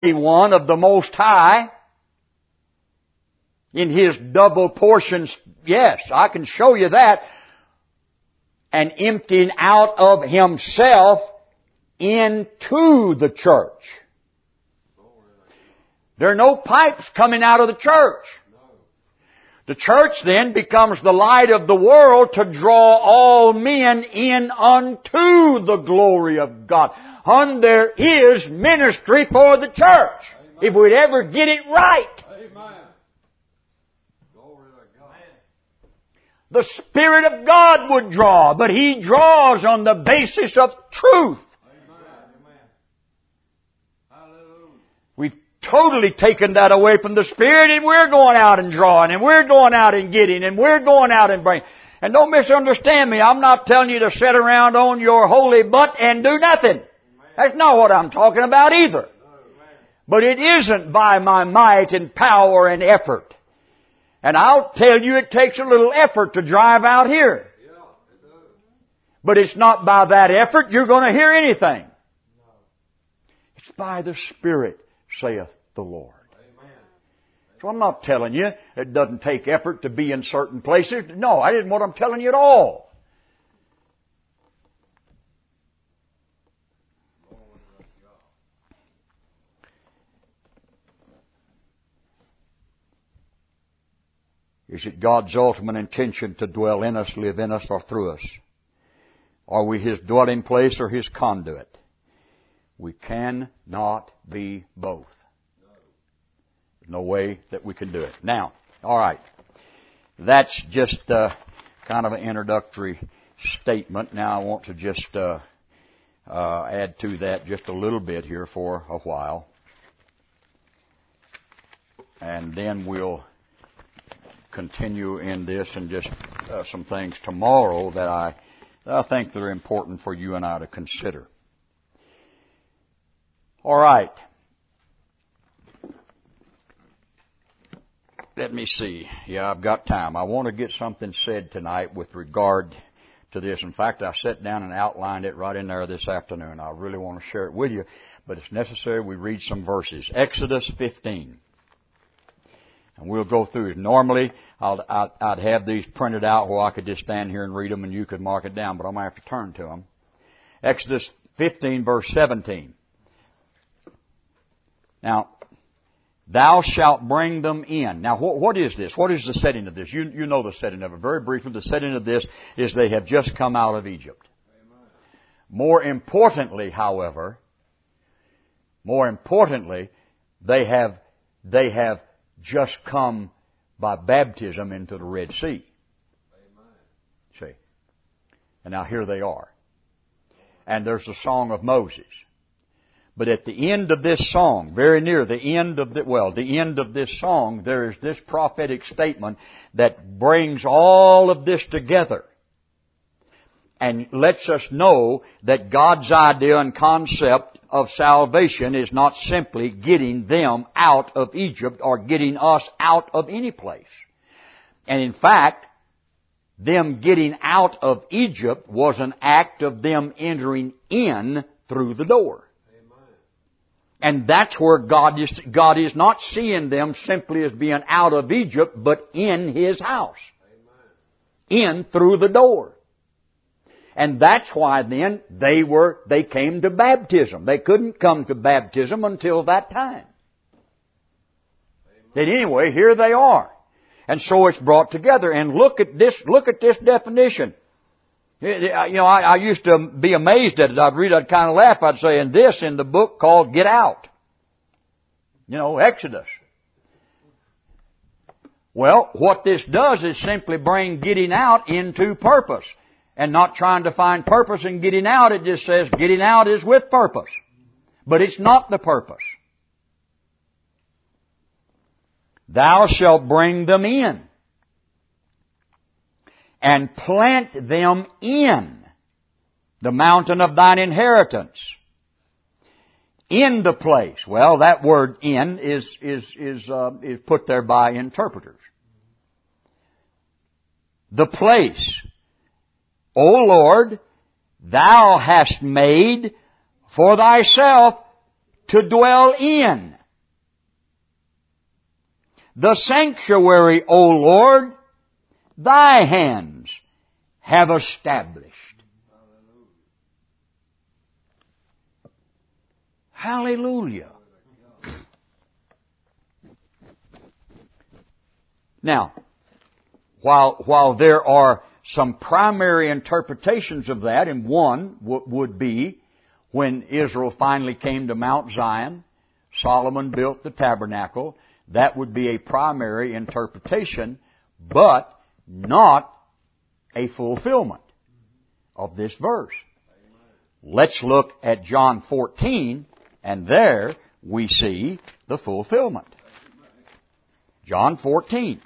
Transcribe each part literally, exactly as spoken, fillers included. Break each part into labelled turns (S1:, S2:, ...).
S1: One of the Most High in His double portions. Yes, I can show you that. And emptying out of Himself into the church. There are no pipes coming out of the church. The church then becomes the light of the world to draw all men in unto the glory of God. And there is ministry for the church. Amen. If we'd ever get it right. Amen. Glory to God. The Spirit of God would draw, but He draws on the basis of truth. We've totally taken that away from the Spirit, and we're going out and drawing, and we're going out and getting, and we're going out and bringing. And don't misunderstand me. I'm not telling you to sit around on your holy butt and do nothing. That's not what I'm talking about either. But it isn't by my might and power and effort. And I'll tell you it takes a little effort to drive out here. But it's not by that effort you're going to hear anything. It's by the Spirit, saith the Lord. So I'm not telling you it doesn't take effort to be in certain places. No, I didn't want I'm telling you at all. Is it God's ultimate intention to dwell in us, live in us, or through us? Are we His dwelling place or His conduit? We cannot be both. There's no way that we can do it. Now, all right. That's just uh, kind of an introductory statement. Now I want to just uh, uh, add to that just a little bit here for a while. And then we'll continue in this and just uh, some things tomorrow that I, that I think that are important for you and I to consider. All right. Let me see. Yeah, I've got time. I want to get something said tonight with regard to this. In fact, I sat down and outlined it right in there this afternoon. I really want to share it with you, but it's necessary we read some verses. Exodus fifteen. And we'll go through it. Normally, I'll, I'd, I'd have these printed out where I could just stand here and read them and you could mark it down, but I'm going to have to turn to them. Exodus fifteen, verse seventeen. Now, thou shalt bring them in. Now, what, what is this? What is the setting of this? You, you know the setting of it. Very briefly, the setting of this is they have just come out of Egypt. Amen. More importantly, however, more importantly, they have, they have just come by baptism into the Red Sea. Amen. See? And now here they are. And there's the song of Moses. But at the end of this song, very near the end of the, well, the end of this song, there is this prophetic statement that brings all of this together. And lets us know that God's idea and concept of salvation is not simply getting them out of Egypt or getting us out of any place. And in fact, them getting out of Egypt was an act of them entering in through the door. Amen. And that's where God is, God is not seeing them simply as being out of Egypt, but in His house. Amen. In through the door. And that's why then they were, they came to baptism. They couldn't come to baptism until that time. But anyway, here they are. And so it's brought together. And look at this, look at this definition. You know, I, I used to be amazed at it. I'd read, I'd kind of laugh. I'd say, and this in the book called Get Out. You know, Exodus. Well, what this does is simply bring getting out into purpose. And not trying to find purpose in getting out. It just says getting out is with purpose. But it's not the purpose. Thou shalt bring them in. And plant them in the mountain of thine inheritance. In the place. Well, that word in is, is, is, uh, is put there by interpreters. The place. O Lord, Thou hast made for Thyself to to dwell in. The sanctuary, O Lord, Thy hands have established. Hallelujah. Now, while, while there are some primary interpretations of that, and one w- would be when Israel finally came to Mount Zion, Solomon built the tabernacle. That would be a primary interpretation, but not a fulfillment of this verse. Let's look at John fourteen, and there we see the fulfillment. John fourteen.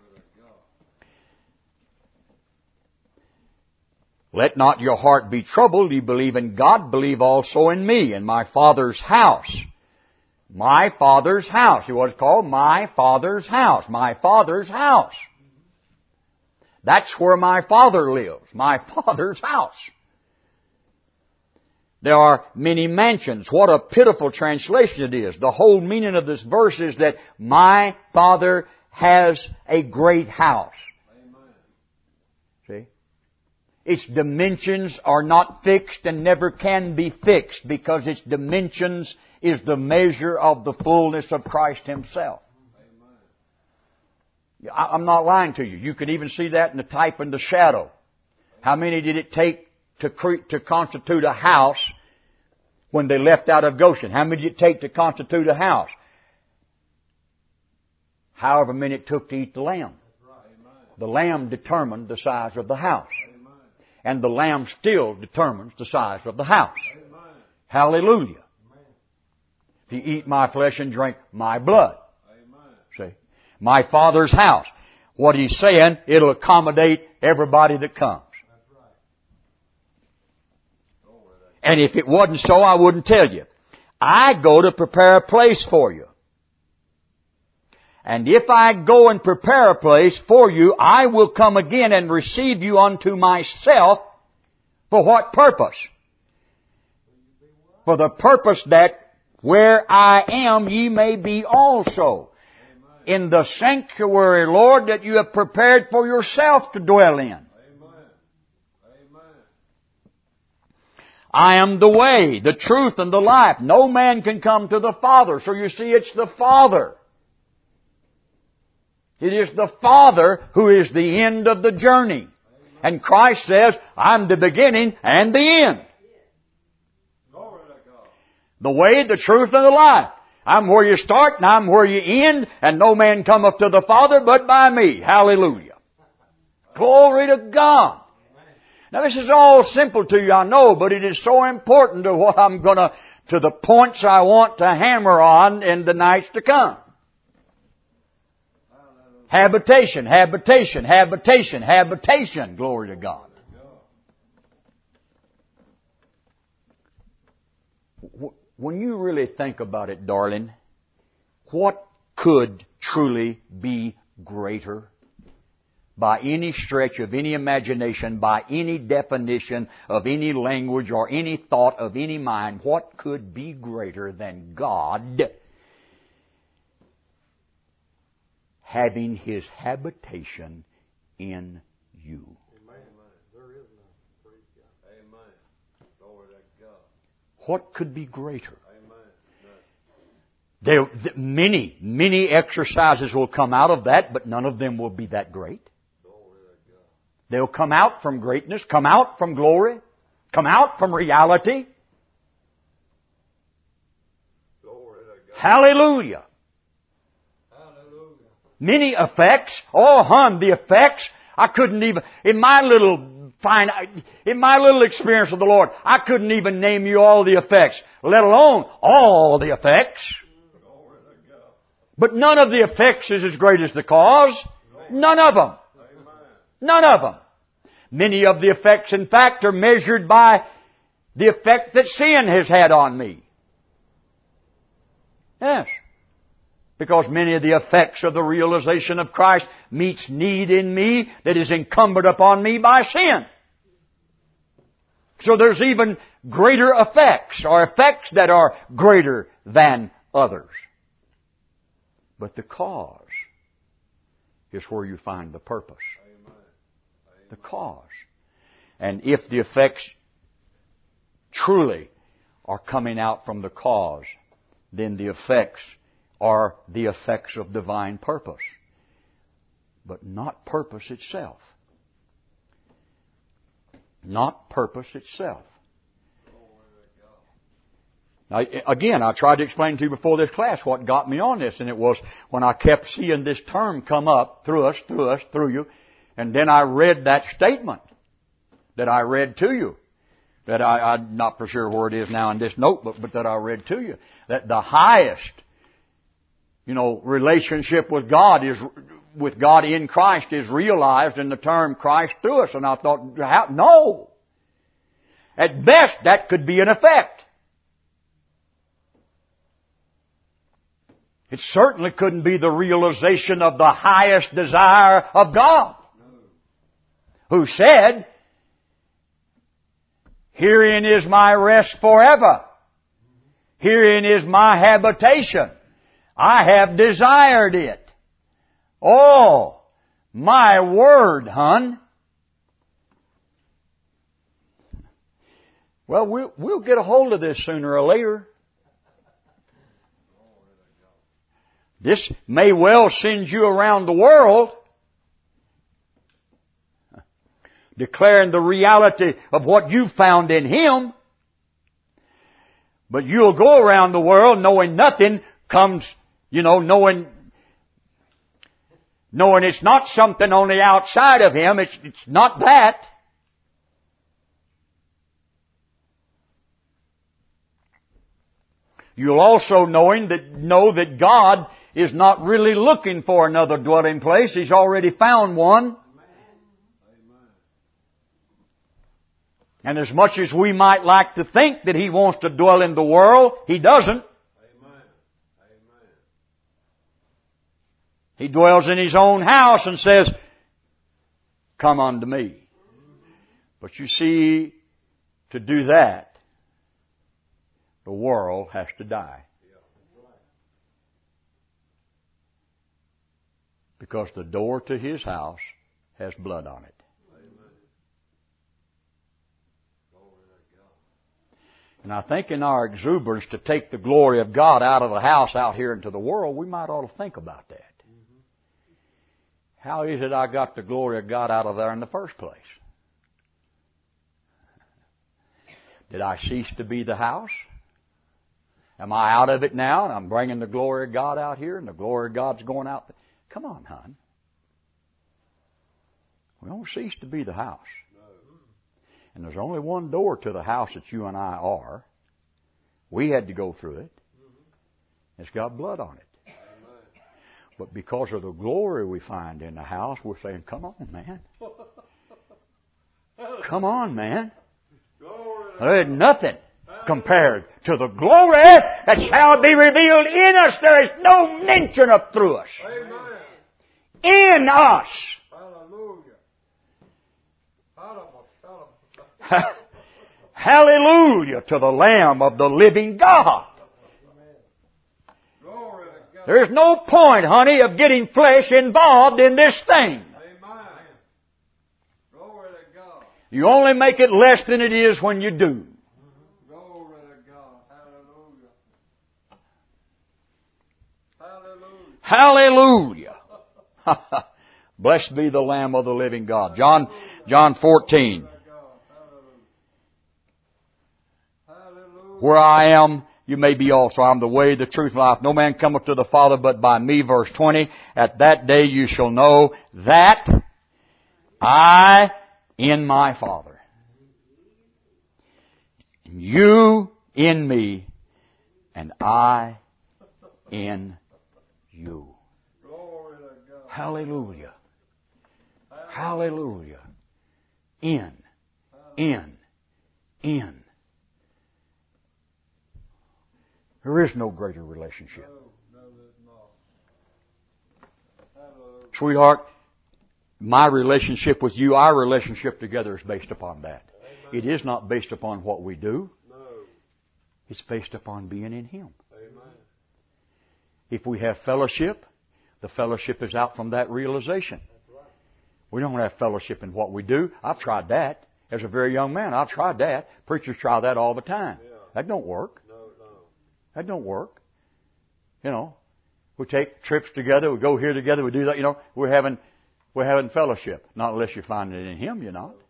S1: Let not your heart be troubled. You believe in God, believe also in me. In my Father's house. My Father's house. It was called my Father's house. My Father's house. That's where my Father lives. My Father's house. There are many mansions. What a pitiful translation it is. The whole meaning of this verse is that my Father has a great house. See? Its dimensions are not fixed and never can be fixed because its dimensions is the measure of the fullness of Christ Himself. I'm not lying to you. You could even see that in the type and the shadow. How many did it take to cre- to constitute a house when they left out of Goshen? How many did it take to constitute a house? However many it took to eat the lamb. The lamb determined the size of the house. And the lamb still determines the size of the house. Amen. Hallelujah. Amen. If you eat my flesh and drink my blood. Amen. See? My Father's house. What He's saying, it'll accommodate everybody that comes. That's right. And if it wasn't so, I wouldn't tell you. I go to prepare a place for you. And if I go and prepare a place for you, I will come again and receive you unto myself. For what purpose? For the purpose that where I am, ye may be also. In the sanctuary, Lord, that you have prepared for yourself to dwell in. I am the way, the truth, and the life. No man can come to the Father. So you see, it's the Father. It is the Father who is the end of the journey. And Christ says, I'm the beginning and the end. The way, the truth, and the life. I'm where you start and I'm where you end, and no man cometh to the Father but by me. Hallelujah. Glory to God. Now this is all simple to you, I know, but it is so important to what I'm gonna, to the points I want to hammer on in the nights to come. Habitation, habitation, habitation, habitation. Glory to God. When you really think about it, darling, what could truly be greater? By any stretch of any imagination, by any definition of any language or any thought of any mind, what could be greater than God having His habitation in you? Amen. There is none. Praise God. Amen. Glory to God. What could be greater? Amen. There, many, many exercises will come out of that, but none of them will be that great. They'll come out from greatness, come out from glory, come out from reality. Hallelujah. Many effects. Oh, hon, the effects. I couldn't even, in my little fine, in my little experience with the Lord, I couldn't even name you all the effects, let alone all the effects. But none of the effects is as great as the cause. None of them. None of them. Many of the effects, in fact, are measured by the effect that sin has had on me. Yes. Because many of the effects of the realization of Christ meets need in me that is incumbent upon me by sin. So there's even greater effects, or effects that are greater than others. But the cause is where you find the purpose. The cause. And if the effects truly are coming out from the cause, then the effects are the effects of divine purpose. But not purpose itself. Not purpose itself. Now, again, I tried to explain to you before this class what got me on this, and it was when I kept seeing this term come up through us, through us, through you, and then I read that statement that I read to you, that I, I'm not for sure where it is now in this notebook, but that I read to you, that the highest, you know, relationship with God is, with God in Christ is realized in the term Christ through us. And I thought, how? No! At best, that could be an effect. It certainly couldn't be the realization of the highest desire of God, who said, "Herein is my rest forever. Herein is my habitation. I have desired it." Oh, my word, hun. Well, we'll, we'll get a hold of this sooner or later. This may well send you around the world declaring the reality of what you found in Him. But you'll go around the world knowing nothing comes, you know, knowing, knowing it's not something on the outside of Him. It's, it's not that. You'll also knowing that, know that God is not really looking for another dwelling place. He's already found one. And as much as we might like to think that He wants to dwell in the world, He doesn't. He dwells in His own house and says, "Come unto me." But you see, to do that, the world has to die. Because the door to His house has blood on it. And I think in our exuberance to take the glory of God out of the house out here into the world, we might ought to think about that. How is it I got the glory of God out of there in the first place? Did I cease to be the house? Am I out of it now and I'm bringing the glory of God out here and the glory of God's going out there? Come on, hon. We don't cease to be the house. And there's only one door to the house that you and I are. We had to go through it. It's got blood on it. But because of the glory we find in the house, we're saying, "Come on, man. Come on, man." There is nothing compared to the glory that shall be revealed in us. There is no mention of through us. In us. Hallelujah to the Lamb of the living God. There's no point, honey, of getting flesh involved in this thing. You only make it less than it is when you do. Hallelujah. Blessed be the Lamb of the living God. John, John fourteen. Where I am, you may be also. I am the way, the truth, and life. No man cometh to the Father but by me. Verse twenty. At that day you shall know that I in my Father, and you in me, and I in you. Hallelujah. Hallelujah. In. In. In. There is no greater relationship. Sweetheart, my relationship with you, our relationship together is based upon that. It is not based upon what we do. It's based upon being in Him. If we have fellowship, the fellowship is out from that realization. We don't have fellowship in what we do. I've tried that. As a very young man, I've tried that. Preachers try that all the time. That don't work. That don't work. You know, we take trips together. We go here together. We do that. You know, we're having we're having fellowship. Not unless you find it in Him, you're not.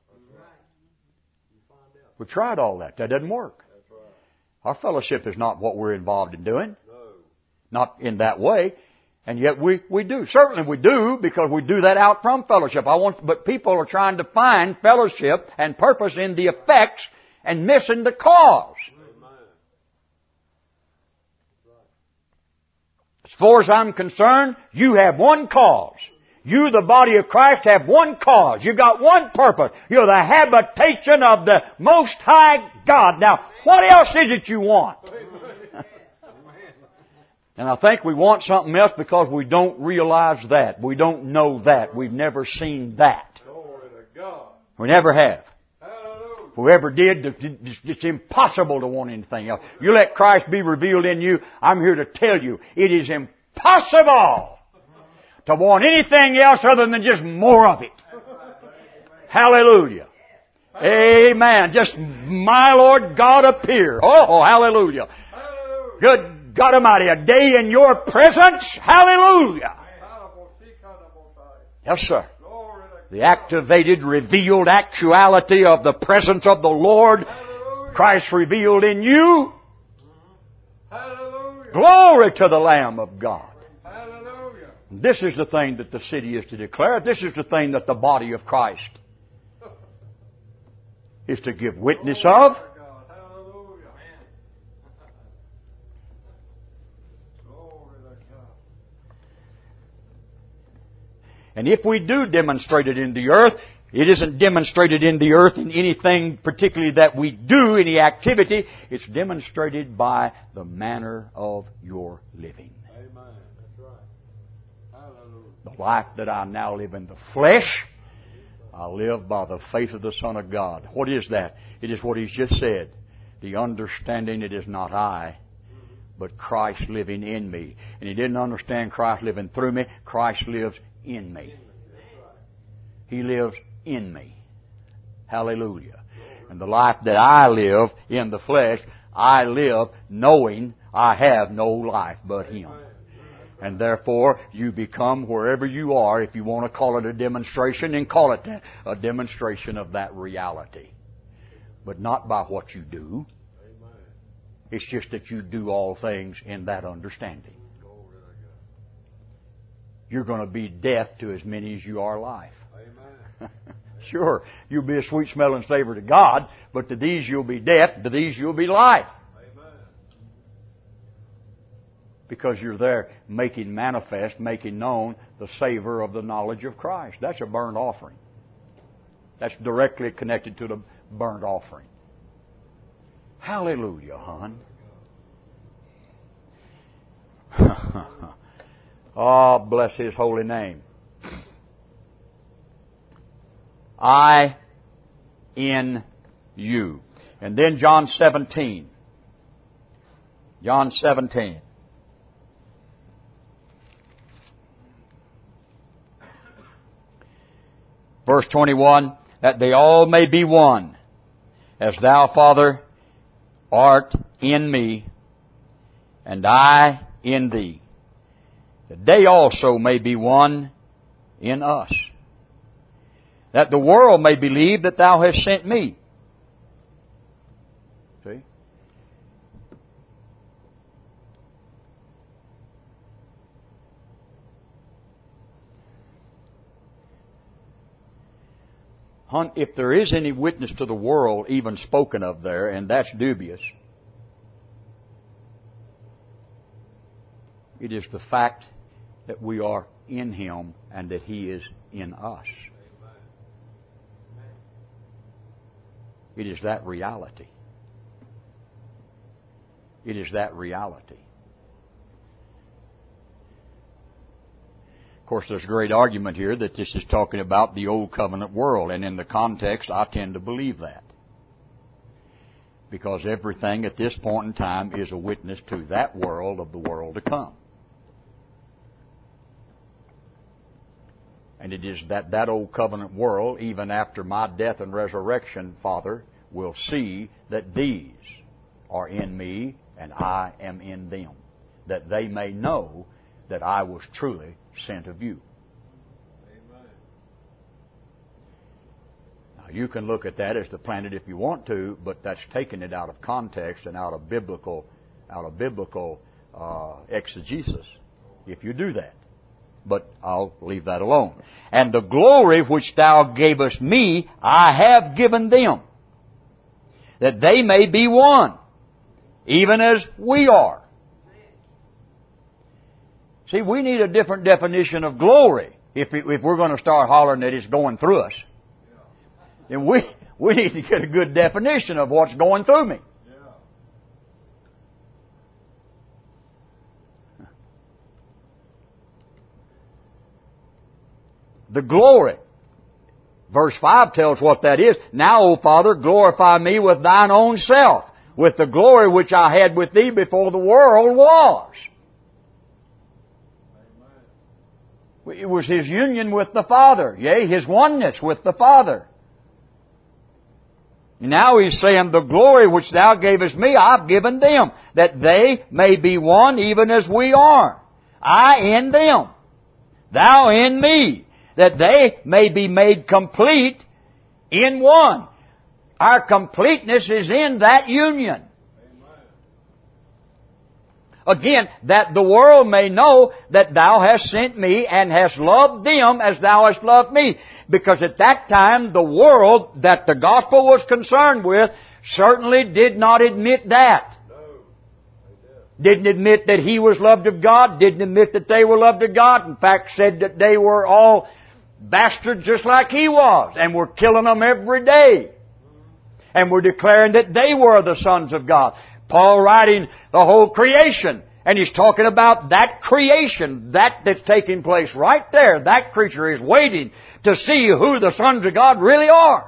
S1: We tried all that. That doesn't work. Our fellowship is not what we're involved in doing. Not in that way. And yet we, we do. Certainly we do, because we do that out from fellowship. I want, but people are trying to find fellowship and purpose in the effects and missing the cause. As far as I'm concerned, you have one cause. You, the body of Christ, have one cause. You got one purpose. You're the habitation of the Most High God. Now, what else is it you want? And I think we want something else because we don't realize that. We don't know that. We've never seen that. We never have. If we ever did, it's impossible to want anything else. You let Christ be revealed in you, I'm here to tell you, it is impossible to want anything else other than just more of it. Hallelujah. Amen. Just my Lord God appear. Oh, hallelujah. Good God Almighty, a day in your presence. Hallelujah. Yes, sir. The activated, revealed actuality of the presence of the Lord. Christ revealed in you. Glory to the Lamb of God. This is the thing that the city is to declare. This is the thing that the body of Christ is to give witness of. And if we do demonstrate it in the earth, it isn't demonstrated in the earth in anything particularly that we do, any activity. It's demonstrated by the manner of your living. Amen. That's right. Hallelujah. The life that I now live in the flesh, I live by the faith of the Son of God. What is that? It is what He's just said. The understanding it is not I, but Christ living in me. And He didn't understand Christ living through me. Christ lives in me. He lives in me. Hallelujah. And the life that I live in the flesh, I live knowing I have no life but Him. And therefore, you become, wherever you are, if you want to call it a demonstration, then call it that, a demonstration of that reality. But not by what you do. It's just that you do all things in that understanding. You're going to be death to as many as you are life. Amen. Sure, you'll be a sweet smelling savor to God, but to these you'll be death, to these you'll be life. Amen. Because you're there making manifest, making known the savor of the knowledge of Christ. That's a burnt offering. That's directly connected to the burnt offering. Hallelujah, hon. Oh, bless His holy name. I in you. And then John seventeen. John seventeen. Verse twenty-one, that they all may be one, as Thou, Father, art in me, and I in Thee, that they also may be one in us, that the world may believe that Thou hast sent me. See? Hunt, if there is any witness to the world even spoken of there, and that's dubious, it is the fact that we are in Him and that He is in us. It is that reality. It is that reality. Of course, there's a great argument here that this is talking about the Old Covenant world, and in the context, I tend to believe that. Because everything at this point in time is a witness to that world of the world to come. And it is that that old covenant world, even after my death and resurrection, Father, will see that these are in me and I am in them, that they may know that I was truly sent of you. Amen. Now, you can look at that as the planet if you want to, but that's taking it out of context and out of biblical, out of biblical uh, exegesis. If you do that. But I'll leave that alone. And the glory which thou gavest me, I have given them, that they may be one, even as we are. See, we need a different definition of glory if it, if we're going to start hollering that it's going through us. And we we need to get a good definition of what's going through me. The glory. Verse five tells what that is. Now, O Father, glorify me with thine own self, with the glory which I had with thee before the world was. Amen. It was His union with the Father. Yea, His oneness with the Father. Now He's saying, the glory which thou gavest me, I've given them, that they may be one even as we are. I in them, thou in me, that they may be made complete in one. Our completeness is in that union. Amen. Again, that the world may know that thou hast sent me and hast loved them as thou hast loved me. Because at that time, the world that the gospel was concerned with certainly did not admit that. Didn't admit that He was loved of God. Didn't admit that they were loved of God. In fact, said that they were all bastards just like He was. And were killing them every day. And were declaring that they were the sons of God. Paul writing the whole creation. And he's talking about that creation. That that's taking place right there. That creature is waiting to see who the sons of God really are.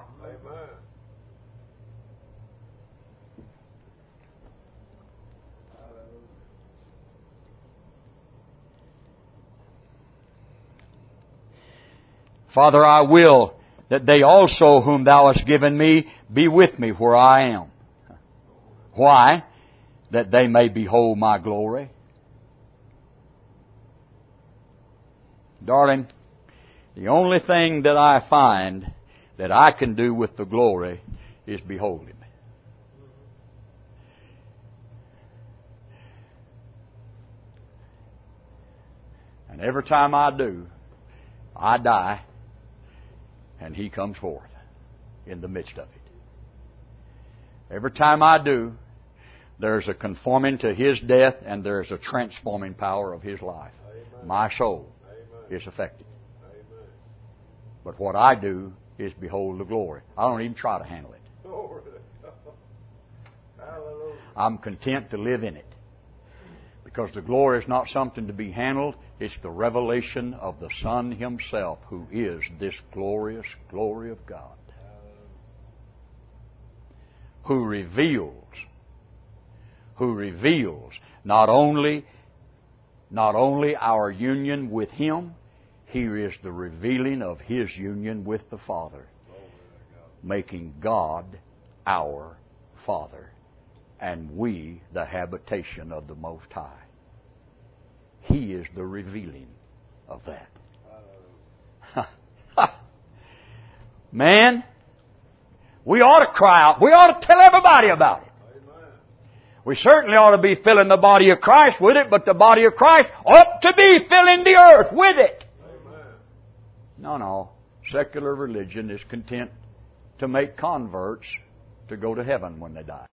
S1: Father, I will that they also whom thou hast given me be with me where I am. Why? That they may behold my glory. Darling, the only thing that I find that I can do with the glory is behold Him. And every time I do, I die. And He comes forth in the midst of it. Every time I do, there's a conforming to His death and there's a transforming power of His life. Amen. My soul Amen. Is affected. Amen. But what I do is behold the glory. I don't even try to handle it. I'm content to live in it. Because the glory is not something to be handled. It's the revelation of the Son Himself, who is this glorious glory of God. Who reveals, who reveals not only, not only our union with Him, here is the revealing of His union with the Father, making God our Father, and we the habitation of the Most High. He is the revealing of that. Man, we ought to cry out. We ought to tell everybody about it. Amen. We certainly ought to be filling the body of Christ with it, but the body of Christ ought to be filling the earth with it. Amen. No, no. Secular religion is content to make converts to go to heaven when they die.